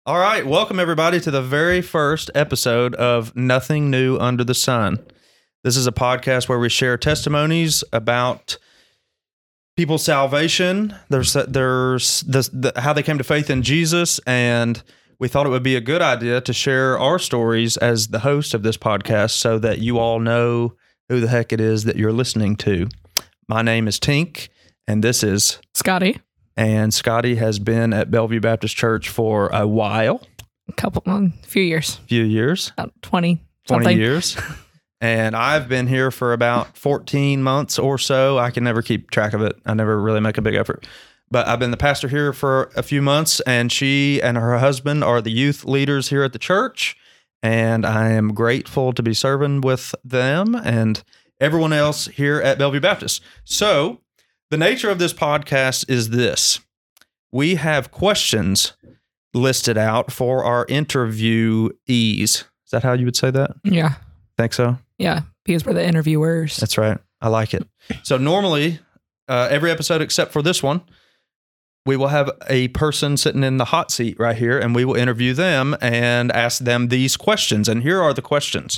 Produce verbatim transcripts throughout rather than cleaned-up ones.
All right, welcome everybody to the very first episode of Nothing New Under the Sun. This is a podcast where we share testimonies about people's salvation. There's there's the, the, how they came to faith in Jesus, and we thought it would be a good idea to share our stories as the host of this podcast so that you all know who the heck it is that you're listening to. My name is Tink, and this is Scotty. And Scotty has been at Bellevue Baptist Church for a while. A couple, um, few years. Few years. About twenty. twenty something. years. And I've been here for about fourteen months or so. I can never keep track of it. I never really make a big effort. But I've been the pastor here for a few months, and she and her husband are the youth leaders here at the church. And I am grateful to be serving with them and everyone else here at Bellevue Baptist. So the nature of this podcast is this. We have questions listed out for our interviewees. Is that how you would say that? Yeah. Think so? Yeah, because we're the interviewers. That's right. I like it. So normally, uh, every episode except for this one, we will have a person sitting in the hot seat right here, and we will interview them and ask them these questions. And here are the questions.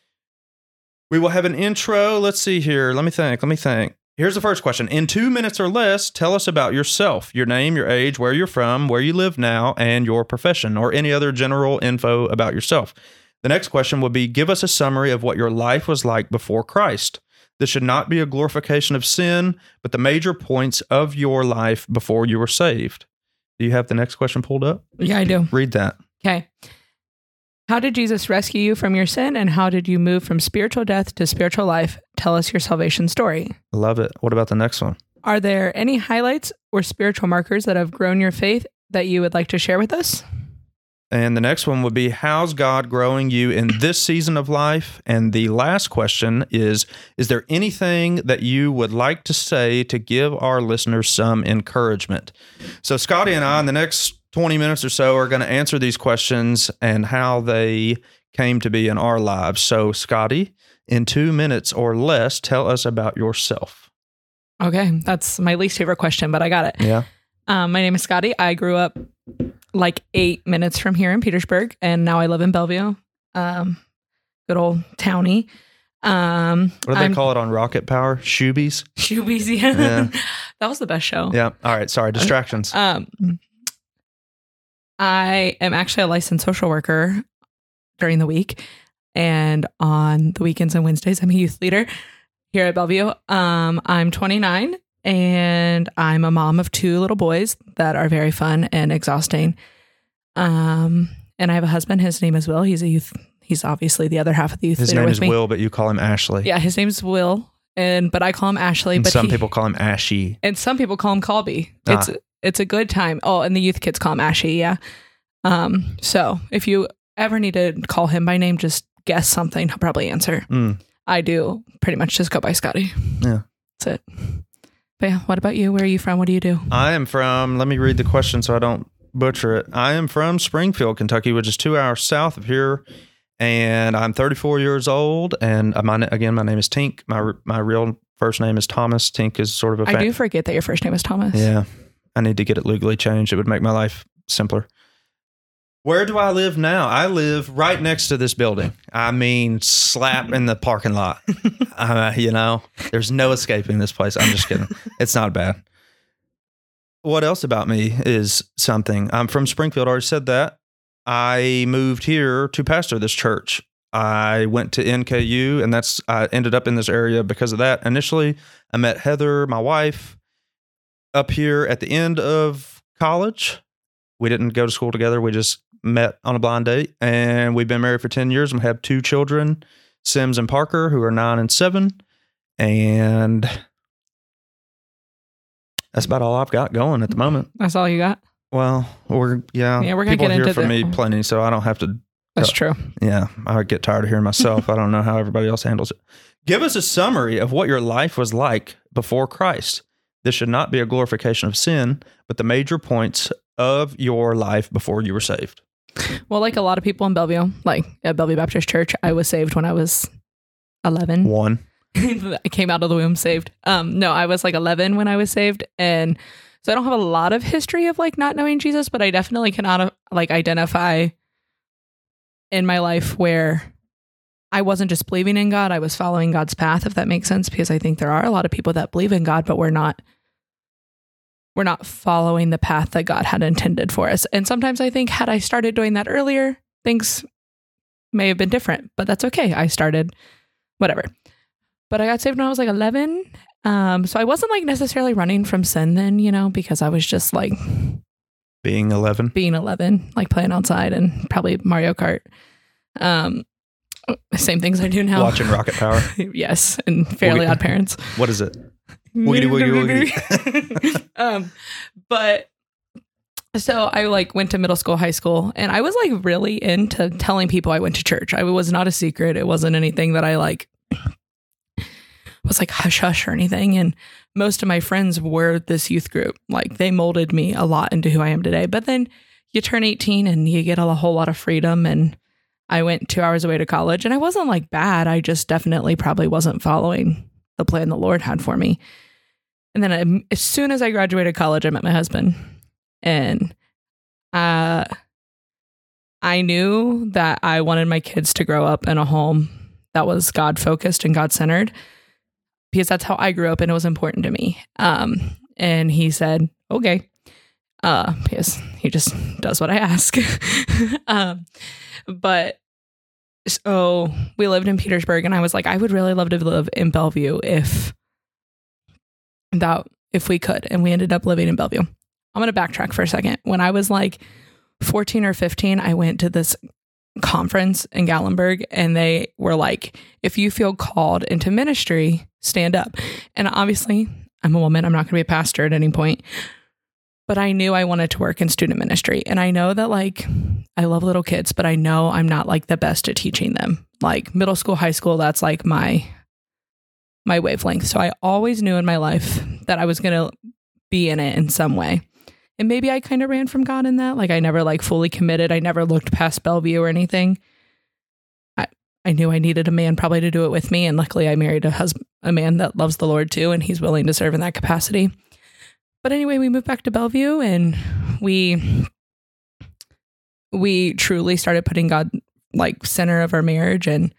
We will have an intro. Let's see here. Let me think. Let me think. Here's the first question. In two minutes or less, tell us about yourself, your name, your age, where you're from, where you live now, and your profession, or any other general info about yourself. The next question will be, give us a summary of what your life was like before Christ. This should not be a glorification of sin, but the major points of your life before you were saved. Do you have the next question pulled up? Yeah, I do. Read that. Okay. How did Jesus rescue you from your sin, and how did you move from spiritual death to spiritual life? Tell us your salvation story. Love it. What about the next one? Are there any highlights or spiritual markers that have grown your faith that you would like to share with us? And the next one would be, how's God growing you in this season of life? And the last question is, is there anything that you would like to say to give our listeners some encouragement? So Scotty and I, in the next twenty minutes or so, are going to answer these questions and how they came to be in our lives. So Scotty, in two minutes or less, tell us about yourself. Okay, that's my least favorite question, but I got it. Yeah. Um, my name is Scotty. I grew up like eight minutes from here in Petersburg, and now I live in Bellevue. Um, good old townie. Um, what do they I'm, call it on Rocket Power? Shoobies? Shoobies, yeah. Yeah. That was the best show. Yeah. All right. Sorry. Distractions. Um, I am actually a licensed social worker during the week, and on the weekends and Wednesdays, I'm a youth leader here at Bellevue. Um, I'm twenty-nine, and I'm a mom of two little boys that are very fun and exhausting. Um, and I have a husband. His name is Will. He's a youth. He's obviously the other half of the youth His leader name with is me. Will, but you call him Ashley. Yeah, his name's Will, and but I call him Ashley. And but some he, people call him Ashy. and some people call him Colby. Ah. It's it's a good time. Oh, and the youth kids call him Ashy. Yeah. Um. So if you ever need to call him by name, just guess something. He'll probably answer. Mm. I do pretty much just go by Scotty. Yeah. That's it. But yeah, what about you? Where are you from? What do you do? I am from, let me read the question so I don't butcher it. I am from Springfield, Kentucky, which is two hours south of here. And I'm thirty-four years old. And my, again, my name is Tink. My my real first name is Thomas. Tink is sort of a I fa- do forget that your first name is Thomas. Yeah. I need to get it legally changed. It would make my life simpler. Where do I live now? I live right next to this building. I mean, slap in the parking lot. uh, you know, there's no escaping this place. I'm just kidding. It's not bad. What else about me is something? I'm from Springfield. I already said that. I moved here to pastor this church. I went to N K U, and that's I ended up in this area because of that. Initially, I met Heather, my wife, up here at the end of college. We didn't go to school together. We just met on a blind date, and we've been married for ten years, and we have two children, Sims and Parker, who are nine and seven. And that's about all I've got going at the moment. That's all you got? Well, we're, yeah, Yeah, we're gonna people get hear into from the- me plenty, so I don't have to. That's true. Yeah, I get tired of hearing myself. I don't know how everybody else handles it. Give us a summary of what your life was like before Christ. This should not be a glorification of sin, but the major points of your life before you were saved. Well, like a lot of people in Bellevue, like at Bellevue Baptist Church, I was saved when I was eleven. One. I came out of the womb saved. Um, no, I was like eleven when I was saved. And So I don't have a lot of history of like not knowing Jesus, but I definitely cannot uh, like identify in my life where I wasn't just believing in God, I was following God's path, if that makes sense, because I think there are a lot of people that believe in God, but we're not we're not following the path that God had intended for us. And sometimes I think had I started doing that earlier, things may have been different, but that's okay. I started whatever. But I got saved when I was like eleven. Um, so I wasn't like necessarily running from sin then, you know, because I was just like being eleven, being eleven, like playing outside and probably Mario Kart. Um, Same things I do now. Watching Rocket Power. Yes, and Fairly Woogie. Odd Parents. What is it? Woogity woogity woogity. um, but so I like went to middle school, high school, and I was like really into telling people I went to church. I was not a secret. It wasn't anything that I like was like hush hush or anything. And most of my friends were this youth group. Like they molded me a lot into who I am today. But then you turn eighteen and you get a whole lot of freedom, and I went two hours away to college, and I wasn't like bad. I just definitely probably wasn't following the plan the Lord had for me. And then I, as soon as I graduated college, I met my husband, and uh, I knew that I wanted my kids to grow up in a home that was God focused and God centered, because that's how I grew up and it was important to me. Um, and he said, okay, uh, because he just does what I ask. um, But so we lived in Petersburg, and I was like, I would really love to live in Bellevue if that, if we could. And we ended up living in Bellevue. I'm going to backtrack for a second. When I was like fourteen or fifteen, I went to this conference in Gatlinburg, and they were like, if you feel called into ministry, stand up. And obviously I'm a woman. I'm not going to be a pastor at any point. But I knew I wanted to work in student ministry. And I know that like, I love little kids, but I know I'm not like the best at teaching them. Like middle school, high school, that's like my, my wavelength. So I always knew in my life that I was going to be in it in some way. And maybe I kind of ran from God in that. Like I never like fully committed. I never looked past Bellevue or anything. I, I knew I needed a man probably to do it with me. And luckily I married a husband, a man that loves the Lord too. And he's willing to serve in that capacity. But anyway, we moved back to Bellevue, and we we truly started putting God like center of our marriage. And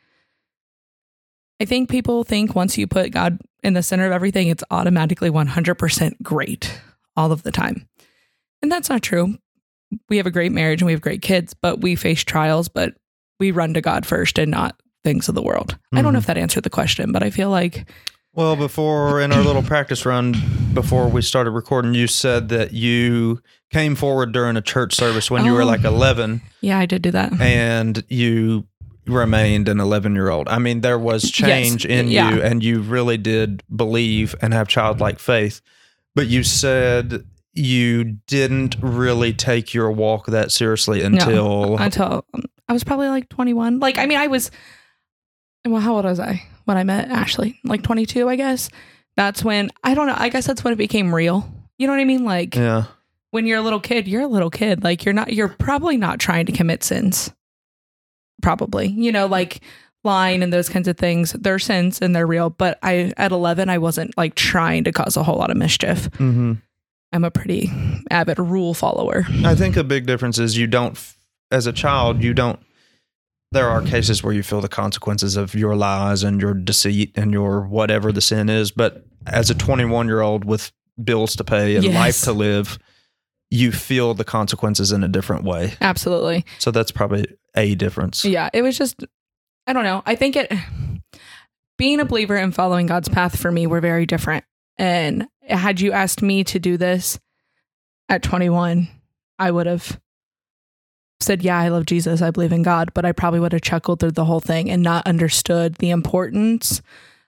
I think people think once you put God in the center of everything, it's automatically one hundred percent great all of the time. And that's not true. We have a great marriage and we have great kids, but we face trials, but we run to God first and not things of the world. Mm-hmm. I don't know if that answered the question, but I feel like... Well, before in our little practice run, before we started recording, you said that you came forward during a church service when oh, you were like eleven. Yeah, I did do that. And you remained an eleven-year-old. I mean, there was change yes. in yeah. you, and you really did believe and have childlike faith. But you said you didn't really take your walk that seriously until... No, until I was probably like twenty-one. Like, I mean, I was... Well, how old was I when I met Ashley? Like twenty-two, I guess. That's when, I don't know, I guess that's when it became real. You know what I mean? Like, yeah. When you're a little kid, you're a little kid. Like, you're not, you're probably not trying to commit sins. Probably. You know, like lying and those kinds of things. They're sins and they're real. But I, at eleven, I wasn't like trying to cause a whole lot of mischief. Mm-hmm. I'm a pretty avid rule follower. I think a big difference is you don't, as a child, you don't, there are cases where you feel the consequences of your lies and your deceit and your whatever the sin is. But as a twenty-one-year-old with bills to pay and yes. life to live, you feel the consequences in a different way. Absolutely. So that's probably a difference. Yeah. It was just, I don't know. I think it, being a believer and following God's path for me were very different. And had you asked me to do this at twenty-one, I would have said, yeah, I love Jesus. I believe in God. But I probably would have chuckled through the whole thing and not understood the importance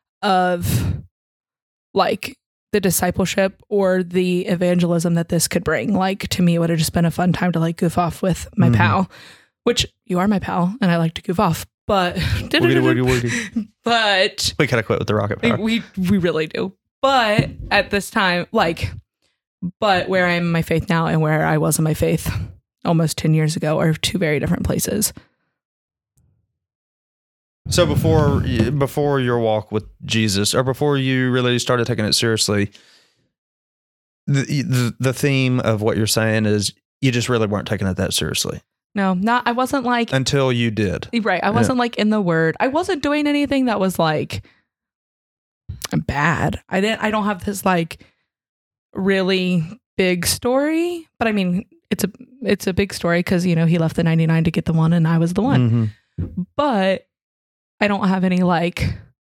of like the discipleship or the evangelism that this could bring. Like, to me, it would have just been a fun time to like goof off with my mm-hmm. pal, which you are my pal and I like to goof off. But woogity, woogity, woogity. But we gotta quit with the rocket power. We we really do. But at this time, like, but where I am in my faith now and where I was in my faith almost ten years ago are two very different places. So before before your walk with Jesus, or before you really started taking it seriously, the, the the theme of what you're saying is you just really weren't taking it that seriously No, not, I wasn't like, until you did. right. I wasn't like in the word. I wasn't doing anything that was like bad. I didn't, I don't have this like really big story, but I mean, it's a, it's a big story because, you know, he left the ninety-nine to get the one and I was the one, mm-hmm. but I don't have any like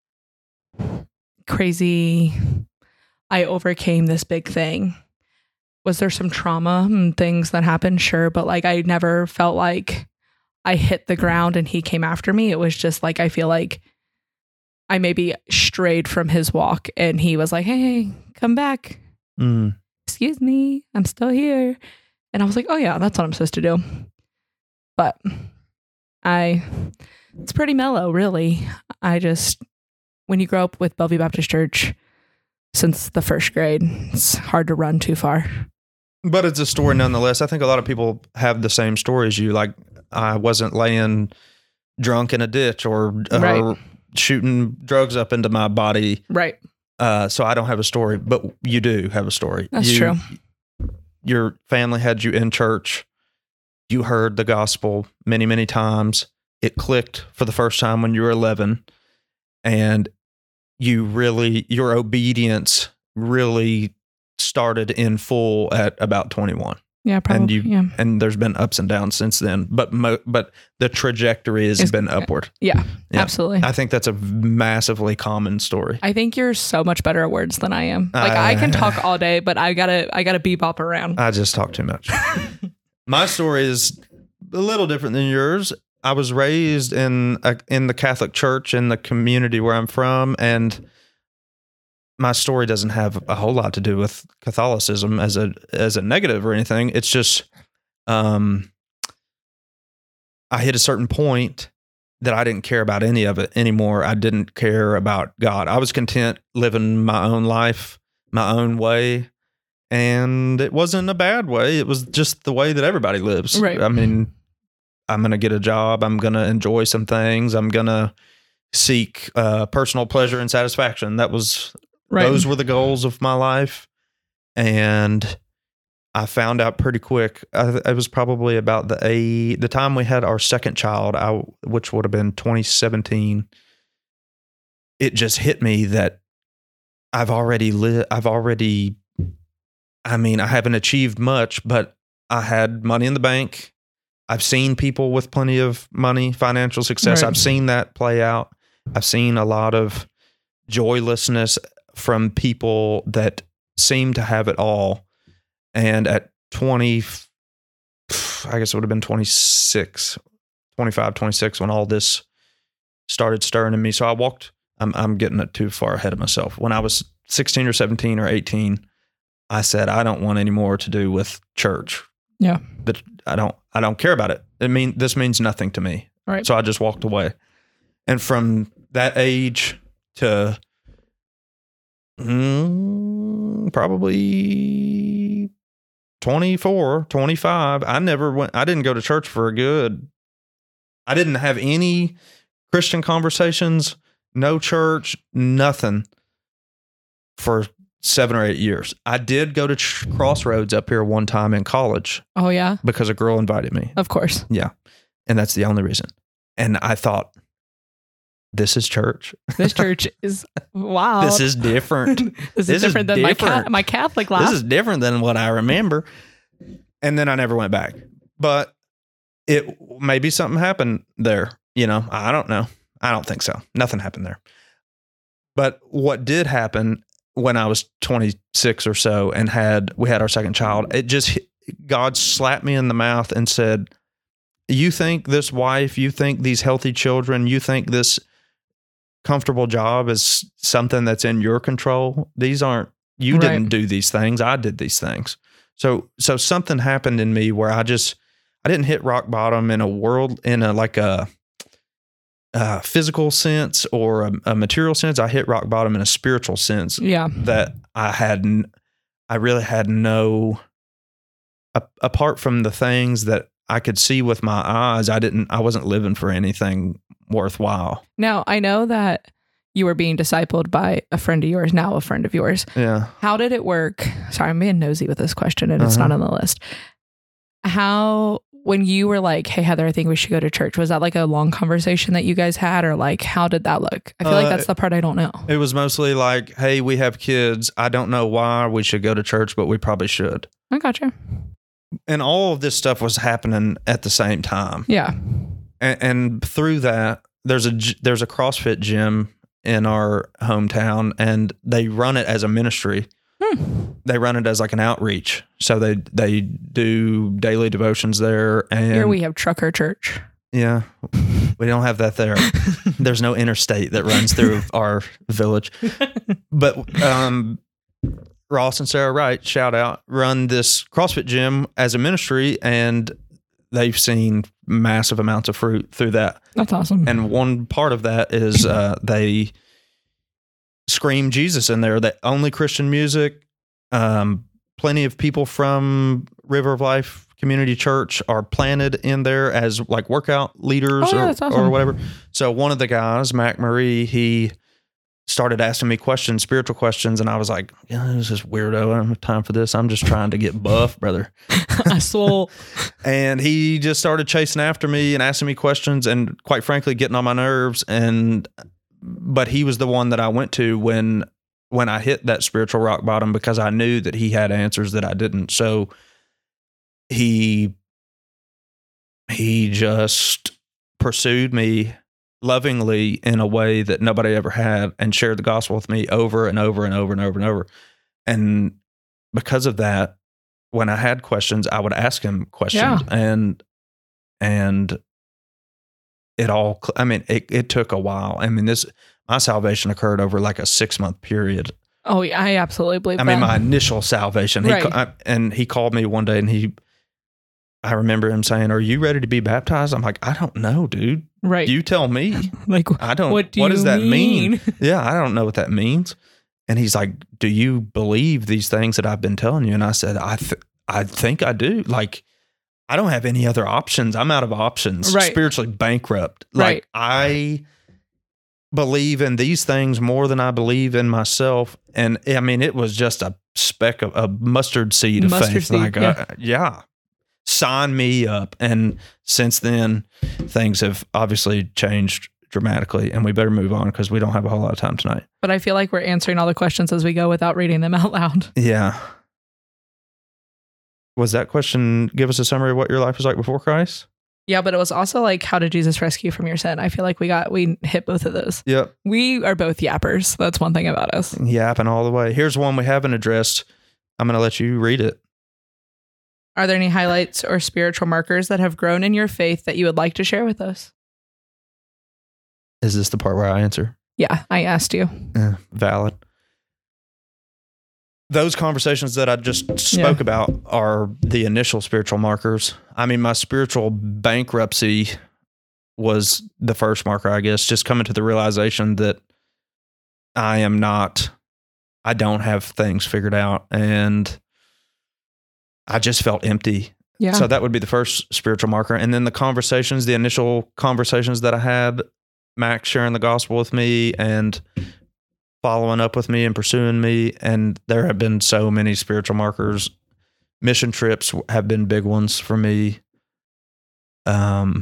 crazy, I overcame this big thing. Was there some trauma and things that happened? Sure. But like, I never felt like I hit the ground and he came after me. It was just like, I feel like I maybe strayed from his walk and he was like, hey, come back. Mm. Excuse me. I'm still here. And I was like, oh yeah, that's what I'm supposed to do. But I, it's pretty mellow, really. I just, when you grow up with Bellevue Baptist Church since the first grade, it's hard to run too far. But it's a story nonetheless. I think a lot of people have the same story as you. Like, I wasn't laying drunk in a ditch or, or right. shooting drugs up into my body. Right. Uh, so I don't have a story, but you do have a story. That's you, true. Your family had you in church. You heard the gospel many, many times. It clicked for the first time when you were eleven. And you really, your obedience really started in full at about twenty-one. Yeah, probably. And you, yeah. and there's been ups and downs since then, but mo- but the trajectory has it's, been upward. Yeah, yeah, absolutely. I think that's a massively common story. I think you're so much better at words than I am. Like uh, I can talk all day, but I gotta I gotta bebop around. I just talk too much. My story is a little different than yours. I was raised in a, in the Catholic Church in the community where I'm from, and my story doesn't have a whole lot to do with Catholicism as a as a negative or anything. It's just um, I hit a certain point that I didn't care about any of it anymore. I didn't care about God. I was content living my own life, my own way, and it wasn't a bad way. It was just the way that everybody lives. Right. I mean, I'm going to get a job. I'm going to enjoy some things. I'm going to seek uh, personal pleasure and satisfaction. That was, right. Those were the goals of my life. And I found out pretty quick. I, it was probably about the a, the time we had our second child, I, which would have been twenty seventeen. It just hit me that I've already lived, I've already, I mean, I haven't achieved much, but I had money in the bank. I've seen people with plenty of money, financial success. Right. I've seen that play out. I've seen a lot of joylessness from people that seem to have it all. And at twenty, I guess it would have been twenty-six, twenty-five, twenty-six when all this started stirring in me. So I walked, I'm, I'm getting it too far ahead of myself. When I was sixteen or seventeen or eighteen, I said, I don't want any more to do with church. Yeah. But I don't, I don't care about it. I mean, this means nothing to me. Right. So I just walked away. And from that age to mm, probably twenty-four, twenty-five, I never went, I didn't go to church for a good, I didn't have any Christian conversations, no church, nothing for seven or eight years. I did go to ch- Crossroads up here one time in college. Oh, yeah? Because a girl invited me. Of course. Yeah. And that's the only reason. And I thought, this is church. This church is, wow. This is different. this, this is different is than different. My, ca- my Catholic life. This is different than what I remember. And then I never went back. But it maybe something happened there. You know, I don't know. I don't think so. Nothing happened there. But what did happen when I was twenty-six or so and had, we had our second child, it just, God slapped me in the mouth and said, you think this wife, you think these healthy children, you think this comfortable job is something that's in your control. These aren't, you right. didn't do these things. I did these things. So, so something happened in me where I just, I didn't hit rock bottom in a world, in a, like a, a physical sense or a, a material sense. I hit rock bottom in a spiritual sense. Yeah. That I had, I really had no, a, apart from the things that I could see with my eyes, I didn't, I wasn't living for anything worthwhile. Now, I know that you were being discipled by a friend of yours, now a friend of yours. Yeah. How did it work? Sorry, I'm being nosy with this question and it's Uh-huh. not on the list. How, when you were like, hey, Heather, I think we should go to church, was that like a long conversation that you guys had, or like, how did that look? I feel Uh, like that's the part I don't know. It was mostly like, hey, we have kids. I don't know why we should go to church, but we probably should. I gotcha. And all of this stuff was happening at the same time. Yeah. And, and through that, there's a g- there's a CrossFit gym in our hometown, and they run it as a ministry. Hmm. They run it as like an outreach. So they they do daily devotions there. And Here we have Trucker Church. yeah, we don't have that there. There's no interstate that runs through our village. But um, Ross and Sarah Wright, shout out, run this CrossFit gym as a ministry, and they've seen massive amounts of fruit through that. That's awesome. And one part of that is uh, they scream Jesus in there. That only Christian music. Um, plenty of people from River of Life Community Church are planted in there as like workout leaders Oh, yeah, or, that's awesome. or whatever. So one of the guys, Mac Marie, he started asking me questions, spiritual questions, and I was like, yeah, this is weirdo. I don't have time for this. I'm just trying to get buff, brother. I saw. And he just started chasing after me and asking me questions and quite frankly getting on my nerves. And but he was the one that I went to when when I hit that spiritual rock bottom, because I knew that he had answers that I didn't. So he he just pursued me lovingly in a way that nobody ever had, and shared the gospel with me over and over and over and over and over. And because of that, when I had questions, I would ask him questions. Yeah. And and it all, I mean, it, it took a while. I mean, this, my salvation occurred over like a six month period. Oh, yeah, I absolutely believe I that. mean, my initial salvation. He, Right. ca- I, and he called me one day, and he, I remember him saying, "Are you ready to be baptized?" I'm like, "I don't know, dude. right. You tell me." like, I don't. what do what you does that mean? mean? Yeah, I don't know what that means. And he's like, "Do you believe these things that I've been telling you?" And I said, "I, th- I think I do. Like, I don't have any other options. I'm out of options. Right. Spiritually bankrupt. Right. Like, I believe in these things more than I believe in myself." And I mean, it was just a speck of a mustard seed of Mustard faith. seed, like, yeah. uh, yeah, sign me up. And since then, things have obviously changed dramatically, and we better move on because we don't have a whole lot of time tonight. But I feel like we're answering all the questions as we go without reading them out loud. Yeah. Was that question, give us a summary of what your life was like before Christ? Yeah, but it was also like, how did Jesus rescue you from your sin? I feel like we got, we hit both of those. Yep. We are both yappers. That's one thing about us. Yapping all the way. Here's one we haven't addressed. I'm going to let you read it. Are there any highlights or spiritual markers that have grown in your faith that you would like to share with us? Is this the part where I answer? Yeah, I asked you. Eh, valid. Those conversations that I just spoke Yeah. about are the initial spiritual markers. I mean, my spiritual bankruptcy was the first marker, I guess, just coming to the realization that I am not, I don't have things figured out, and I just felt empty. Yeah. So that would be the first spiritual marker. And then the conversations, the initial conversations that I had, Max sharing the gospel with me and following up with me and pursuing me. And there have been so many spiritual markers. Mission trips have been big ones for me. Um,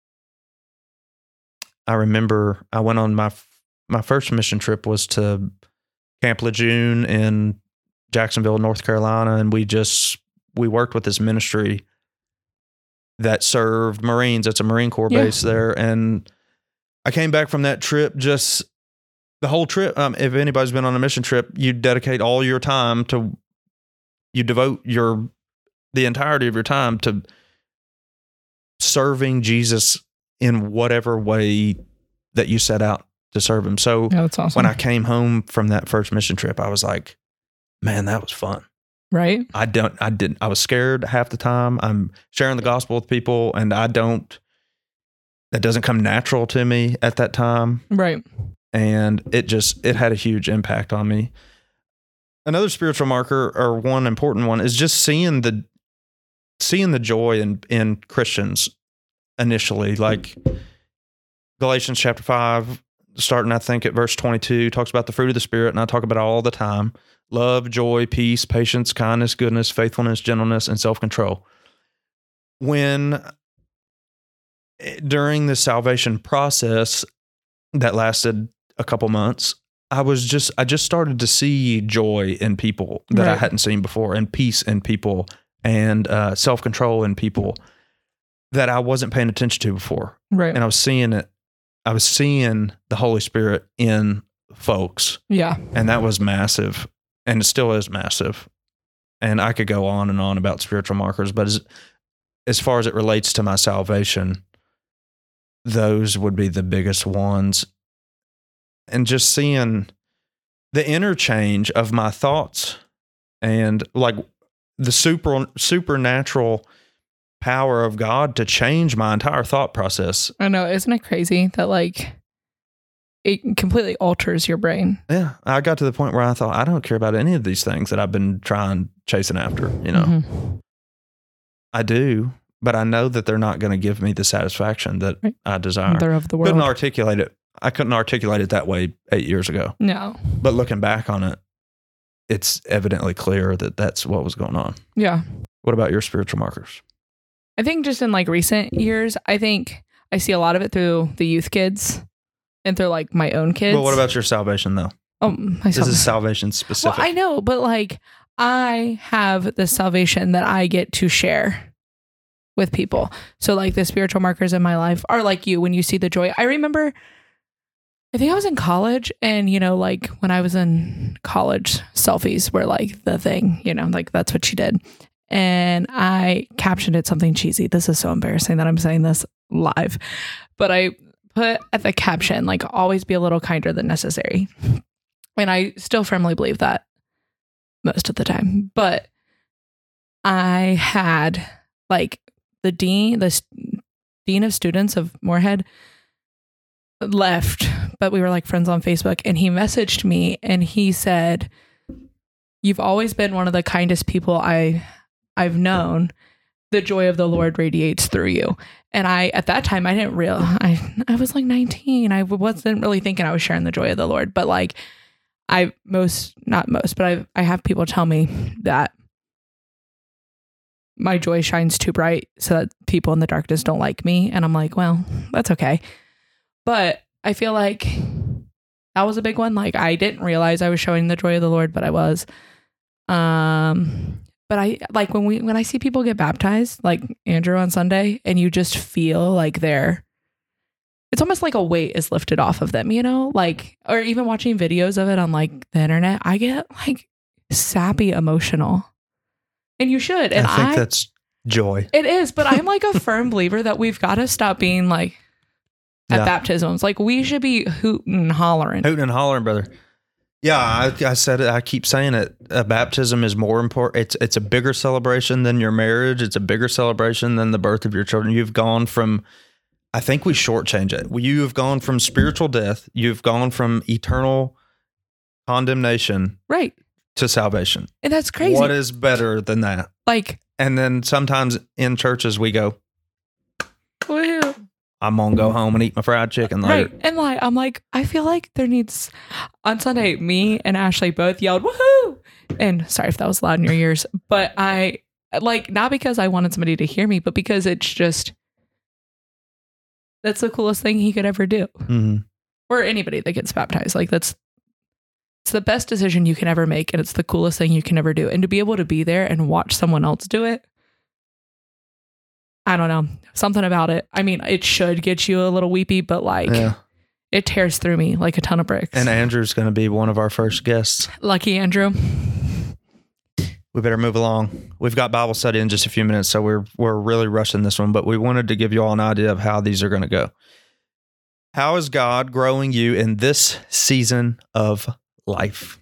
I remember I went on my, my first mission trip was to Camp Lejeune in Jacksonville, North Carolina. And we just, we worked with this ministry that served Marines. It's a Marine Corps Yeah. base there. And I came back from that trip, just the whole trip. Um, if anybody's been on a mission trip, you dedicate all your time to, you devote your, the entirety of your time to serving Jesus in whatever way that you set out to serve him. So Yeah, that's awesome. when I came home from that first mission trip, I was like, man, that was fun. right? I don't, I didn't, I was scared half the time. I'm sharing the gospel with people, and I don't, that doesn't come natural to me at that time. Right. And it just, it had a huge impact on me. Another spiritual marker, or one important one, is just seeing the, seeing the joy in, in Christians initially, like Galatians chapter five, starting, I think, at verse twenty-two, talks about the fruit of the Spirit, and I talk about it all the time. Love, joy, peace, patience, kindness, goodness, faithfulness, gentleness, and self-control. When, during the salvation process that lasted a couple months, I was just, I just started to see joy in people that right. I hadn't seen before, and peace in people, and uh, self-control in people that I wasn't paying attention to before. Right. And I was seeing it, I was seeing the Holy Spirit in folks. Yeah. And that was massive. And it still is massive. And I could go on and on about spiritual markers, but as, as far as it relates to my salvation, those would be the biggest ones. And just seeing the interchange of my thoughts and like the super supernatural power of God to change my entire thought process. I know. Isn't it crazy that like it completely alters your brain? Yeah. I got to the point where I thought, I don't care about any of these things that I've been trying, chasing after, you know. Mm-hmm. I do, but I know that they're not going to give me the satisfaction that right. I desire. They're of the world. Couldn't articulate it. I couldn't articulate it that way eight years ago. No. But looking back on it, it's evidently clear that that's what was going on. Yeah. What about your spiritual markers? I think just in like recent years, I think I see a lot of it through the youth kids and through like my own kids. Well, what about your salvation though? Oh, my This is salvation specific. Well, I know, but like I have the salvation that I get to share with people. So like the spiritual markers in my life are like you when you see the joy. I remember, I think I was in college, and you know, like when I was in college, selfies were like the thing, you know, like that's what you did. And I captioned it something cheesy. This is so embarrassing that I'm saying this live, but I put at the caption, like, always be a little kinder than necessary. And I still firmly believe that most of the time. But I had like the dean, the dean of students of Moorhead left, but we were like friends on Facebook, and he messaged me and he said, "You've always been one of the kindest people I I've known. The joy of the Lord radiates through you." And I, at that time, I didn't real I, I was like nineteen. I wasn't really thinking I was sharing the joy of the Lord, but like I most, not most, but I, I have people tell me that my joy shines too bright so that people in the darkness don't like me. And I'm like, well, that's okay. But I feel like that was a big one. Like I didn't realize I was showing the joy of the Lord, but I was. Um, but I like when we when I see people get baptized, like Andrew on Sunday, and you just feel like they're, it's almost like a weight is lifted off of them, you know, like, or even watching videos of it on like the internet, I get like sappy emotional, and you should. And I think I, that's joy. It is, but I'm like a firm believer that we've got to stop being like at yeah. baptisms. Like we should be hooting and hollering. Hooting and hollering, brother. Yeah, I, I said it. I keep saying it. A baptism is more important. It's it's a bigger celebration than your marriage. It's a bigger celebration than the birth of your children. You've gone from, I think we shortchange it. You have gone from spiritual death. You've gone from eternal condemnation, right, to salvation. And that's crazy. What is better than that? Like, and then sometimes in churches we go, well, I'm gonna go home and eat my fried chicken later. Right. And like, I'm like, I feel like there needs, on Sunday, me and Ashley both yelled, woohoo! And sorry if that was loud in your ears, but I, like, not because I wanted somebody to hear me, but because it's just, that's the coolest thing he could ever do. Mm-hmm. Or anybody that gets baptized. Like, that's, it's the best decision you can ever make, and it's the coolest thing you can ever do. And to be able to be there and watch someone else do it, I don't know. Something about it. I mean, it should get you a little weepy, but like yeah. it tears through me like a ton of bricks. And Andrew's going to be one of our first guests. Lucky Andrew. We better move along. We've got Bible study in just a few minutes, so we're we're really rushing this one, but we wanted to give you all an idea of how these are going to go. How is God growing you in this season of life?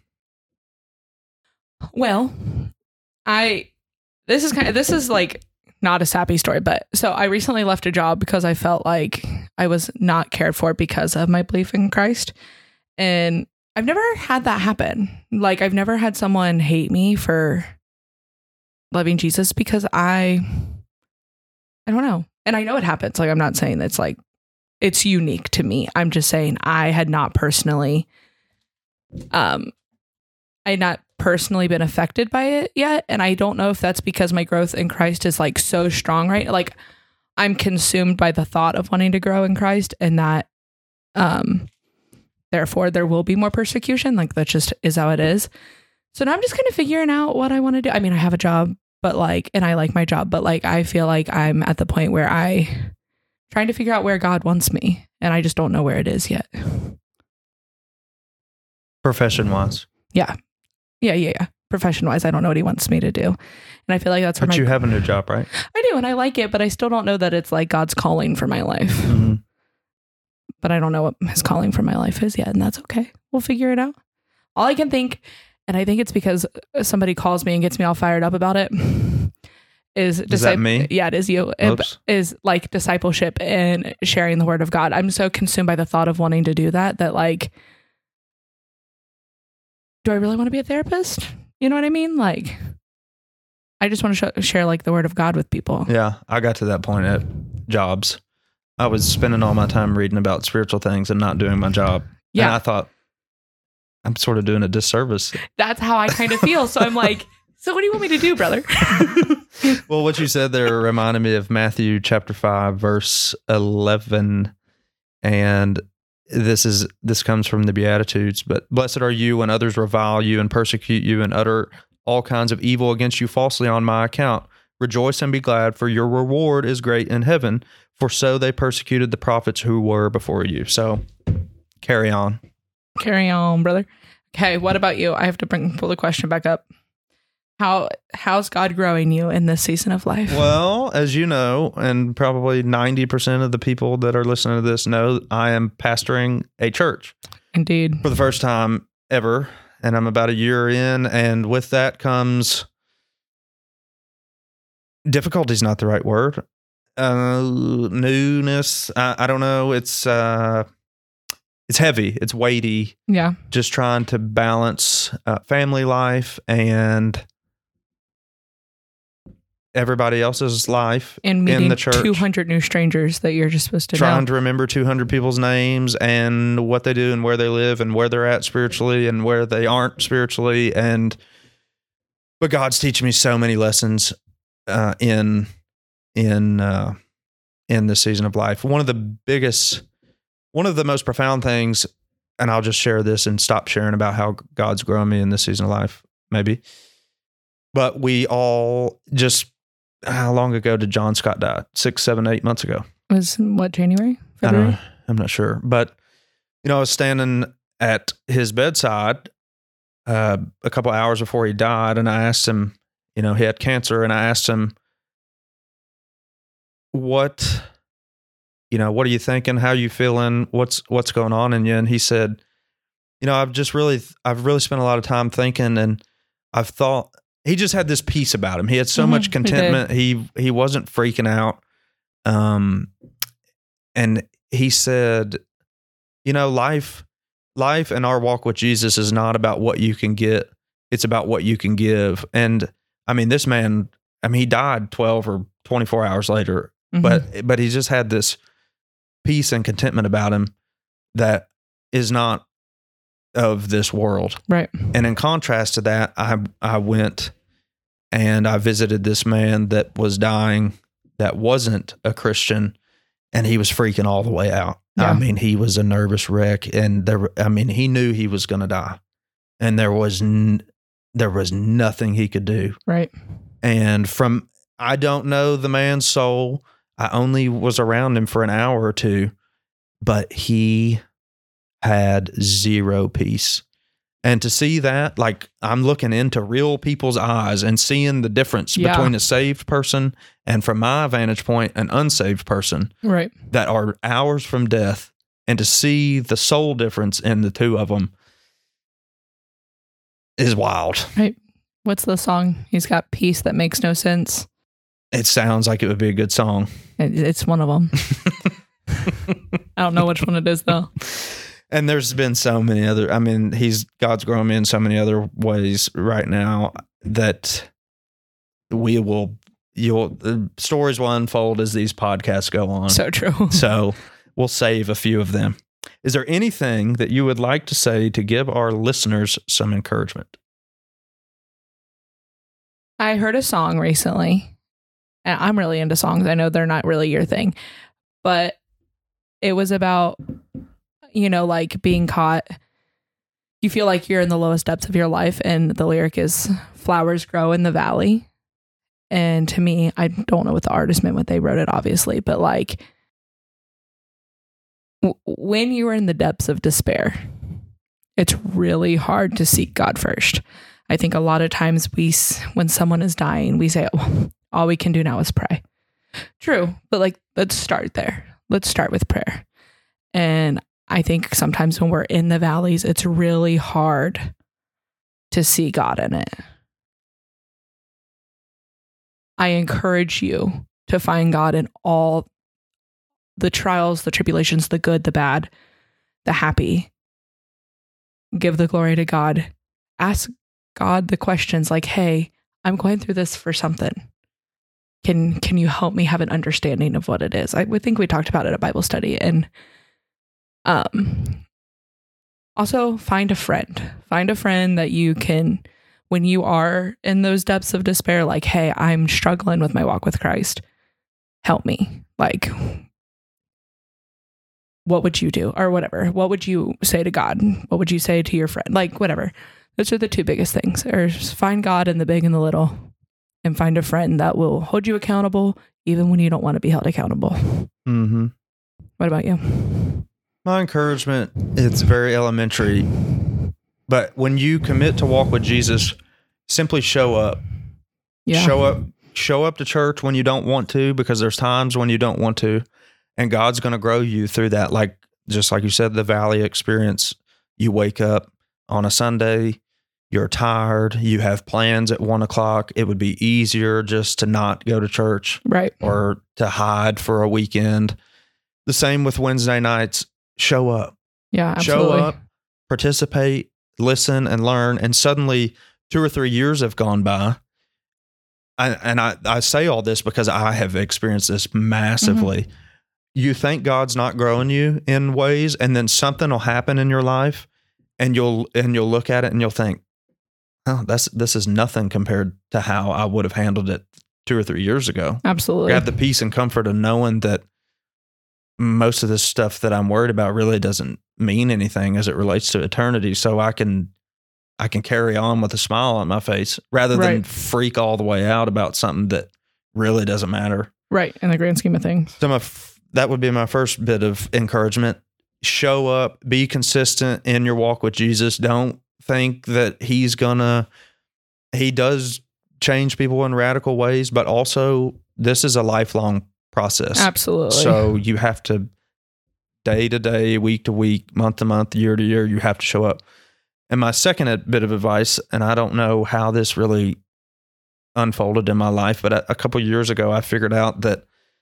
Well, I this is kind of this is like not a sappy story, but so I recently left a job because I felt like I was not cared for because of my belief in Christ. And I've never had that happen. Like I've never had someone hate me for loving Jesus because I, I don't know. And I know it happens. Like I'm not saying it's like it's unique to me. I'm just saying I had not personally, um, I had not personally been affected by it yet. And I don't know if that's because my growth in Christ is like so strong, right? Like I'm consumed by the thought of wanting to grow in Christ, and that, um, therefore there will be more persecution. Like that just is how it is. So now I'm just kind of figuring out what I want to do. I mean, I have a job, but like, and I like my job, but like, I feel like I'm at the point where I trying to figure out where God wants me. And I just don't know where it is yet. Profession wise. Yeah. Yeah. Yeah. Yeah. Profession wise, I don't know what he wants me to do. And I feel like that's where But my, you have a new job, right? I do. And I like it, but I still don't know that it's like God's calling for my life. Mm-hmm. But I don't know what his calling for my life is yet. And that's okay. We'll figure it out. All I can think, and I think it's because somebody calls me and gets me all fired up about it, is Is that me? Yeah, it is you. Oops. Is like discipleship and sharing the word of God. I'm so consumed by the thought of wanting to do that, that like, do I really want to be a therapist? You know what I mean? Like, I just want to sh- share like the word of God with people. Yeah, I got to that point at jobs. I was spending all my time reading about spiritual things and not doing my job. Yeah. And I thought, I'm sort of doing a disservice. That's how I kind of feel. So I'm like, so what do you want me to do, brother? Well, what you said there reminded me of Matthew chapter five, verse eleven. And this is this comes from the Beatitudes. But blessed are you when others revile you and persecute you and utter all kinds of evil against you falsely on my account. Rejoice and be glad, for your reward is great in heaven. For so they persecuted the prophets who were before you. So carry on. Carry on, brother. Okay, what about you? I have to bring pull the question back up. How how's God growing you in this season of life? Well, as you know, and probably ninety percent of the people that are listening to this know, I am pastoring a church. Indeed. For the first time ever, and I'm about a year in, and with that comes difficulty is not the right word. Uh, newness. I, I don't know. It's uh, it's heavy. It's weighty. Yeah. Just trying to balance uh, family life and everybody else's life And meeting in the church. two hundred new strangers that you're just supposed to Trying know. to remember two hundred people's names and what they do and where they live and where they're at spiritually and where they aren't spiritually. And but God's teaching me so many lessons uh, in in uh, in this season of life. One of the biggest, one of the most profound things, and I'll just share this and stop sharing about how God's growing me in this season of life, maybe. But we all just, how long ago did John Scott die? Six, seven, eight months ago. Was what, January? I don't February? know. I'm not sure. But, you know, I was standing at his bedside uh, a couple hours before he died, and I asked him, you know, he had cancer, and I asked him, what, you know, what are you thinking? How are you feeling? What's, what's going on in you? And he said, you know, I've just really, I've really spent a lot of time thinking, and I've thought, he just had this peace about him. He had so Mhm, much he contentment. He, he wasn't freaking out. Um, and he said, you know, life, life and our walk with Jesus is not about what you can get. It's about what you can give. And I mean, this man, I mean, he died twelve or twenty-four hours later, Mhm. but, but he just had this peace and contentment about him that is not of this world. Right. And in contrast to that, I, I went and I visited this man that was dying, that wasn't a Christian, and he was freaking all the way out. Yeah. I mean, he was a nervous wreck, and there, I mean, he knew he was going to die, and there was, n- there was nothing he could do. Right. And from, I don't know the man's soul. I only was around him for an hour or two, but he had zero peace. And to see that, like, I'm looking into real people's eyes and seeing the difference Yeah. between a saved person and, from my vantage point, an unsaved person Right. that are hours from death, and to see the soul difference in the two of them is wild. Right. What's the song? He's got peace that makes no sense. It sounds like it would be a good song. It, it's one of them. I don't know which one it is though. And there's been so many other, I mean, he's, God's growing me in so many other ways right now that we will, you'll, the stories will unfold as these podcasts go on. So true. So, we'll save a few of them. Is there anything that you would like to say to give our listeners some encouragement? I heard a song recently, and I'm really into songs. I know they're not really your thing, but it was about, you know, like being caught. You feel like you're in the lowest depths of your life, and the lyric is flowers grow in the valley. And to me, I don't know what the artist meant when they wrote it, obviously, but like w- when you are in the depths of despair, it's really hard to seek God first. I think a lot of times we, when someone is dying, we say, oh, all we can do now is pray. True. But like, let's start there. Let's start with prayer. And I think sometimes when we're in the valleys, it's really hard to see God in it. I encourage you to find God in all the trials, the tribulations, the good, the bad, the happy. Give the glory to God. Ask God the questions like, hey, I'm going through this for something. Can can you help me have an understanding of what it is? I would think we talked about it at Bible study. And um, also find a friend. Find a friend that you can, when you are in those depths of despair, like, hey, I'm struggling with my walk with Christ. Help me. Like, what would you do? Or whatever. What would you say to God? What would you say to your friend? Like, whatever. Those are the two biggest things. Or just find God in the big and the little, and find a friend that will hold you accountable even when you don't want to be held accountable. Mm-hmm. What about you? My encouragement, it's very elementary, but when you commit to walk with Jesus, simply show up. Yeah. Show up. Show up to church when you don't want to, because there's times when you don't want to, and God's going to grow you through that. Like, just like you said, the valley experience, you wake up on a Sunday, you're tired, you have plans at one o'clock. It would be easier just to not go to church, right, or to hide for a weekend. The same with Wednesday nights. Show up. Yeah, absolutely. Show up, participate, listen, and learn. And suddenly two or three years have gone by. I, and I, I say all this because I have experienced this massively. Mm-hmm. You think God's not growing you in ways, and then something will happen in your life, and you'll and you'll look at it and you'll think, oh, that's this is nothing compared to how I would have handled it two or three years ago. Absolutely. I have the peace and comfort of knowing that most of this stuff that I'm worried about really doesn't mean anything as it relates to eternity. So I can I can carry on with a smile on my face rather than right. freak all the way out about something that really doesn't matter. Right, in the grand scheme of things. So my, that would be my first bit of encouragement. Show up, be consistent in your walk with Jesus. Don't think that he's gonna, he does change people in radical ways, but also this is a lifelong process. Absolutely. So you have to, day to day, week to week, month to month, year to year, you have to show up. And my second bit of advice, and I don't know how this really unfolded in my life, but a, a couple of years ago, I figured out that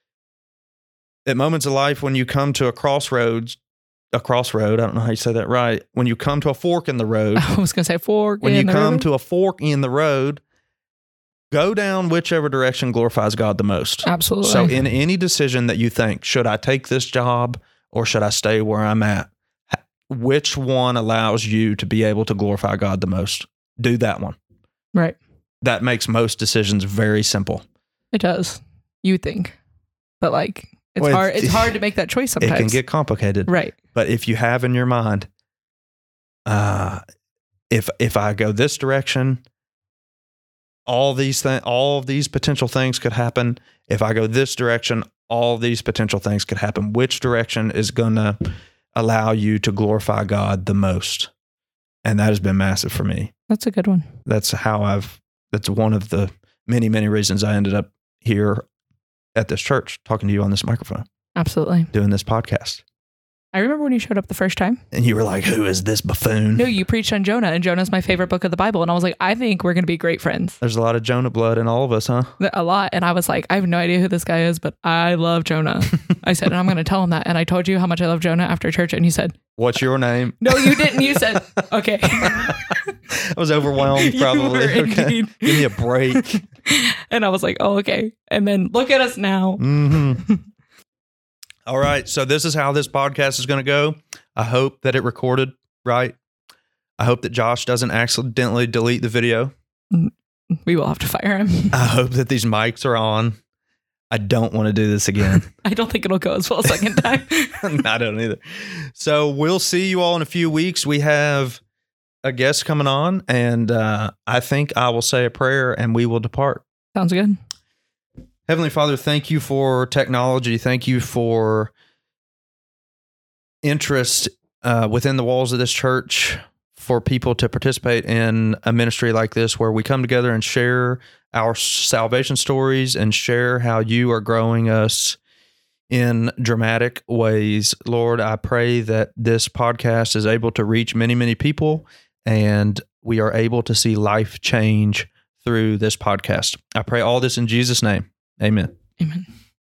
at moments of life, when you come to a crossroads, a crossroad, I don't know how you say that right. When you come to a fork in the road. I was going to say fork When in you the come road. to a fork in the road, go down whichever direction glorifies God the most. Absolutely. So in any decision that you think, should I take this job or should I stay where I'm at? Which one allows you to be able to glorify God the most? Do that one. Right. That makes most decisions very simple. It does. You think. But like, it's Well, hard it's- it's hard to make that choice sometimes. It can get complicated. right. But if you have in your mind, uh, if if I go this direction, all these th- all of these potential things could happen. If I go this direction, all these potential things could happen. Which direction is going to allow you to glorify God the most? And that has been massive for me. That's a good one. That's how I've, that's one of the many, many reasons I ended up here at this church, talking to you on this microphone, Absolutely. doing this podcast. I remember when you showed up the first time. And you were like, who is this buffoon? No, you preached on Jonah, and Jonah's my favorite book of the Bible. And I was like, I think we're going to be great friends. There's a lot of Jonah blood in all of us, huh? A lot. And I was like, I have no idea who this guy is, but I love Jonah. I said, and I'm going to tell him that. And I told you how much I love Jonah after church. And you said, What's your name? no, you didn't. You said, okay. I was overwhelmed, You probably. were Okay. indeed. Give me a break. And I was like, oh, okay. And then look at us now. Mm-hmm. All right. So this is how this podcast is going to go. I hope that it recorded right. I hope that Josh doesn't accidentally delete the video. We will have to fire him. I hope that these mics are on. I don't want to do this again. I don't think it'll go as well a second time. I don't either. So we'll see you all in a few weeks. We have a guest coming on, and uh, I think I will say a prayer and we will depart. Sounds good. Heavenly Father, thank you for technology. Thank you for interest uh, within the walls of this church for people to participate in a ministry like this where we come together and share our salvation stories and share how you are growing us in dramatic ways. Lord, I pray that this podcast is able to reach many, many people and we are able to see life change through this podcast. I pray all this in Jesus' name. Amen. Amen.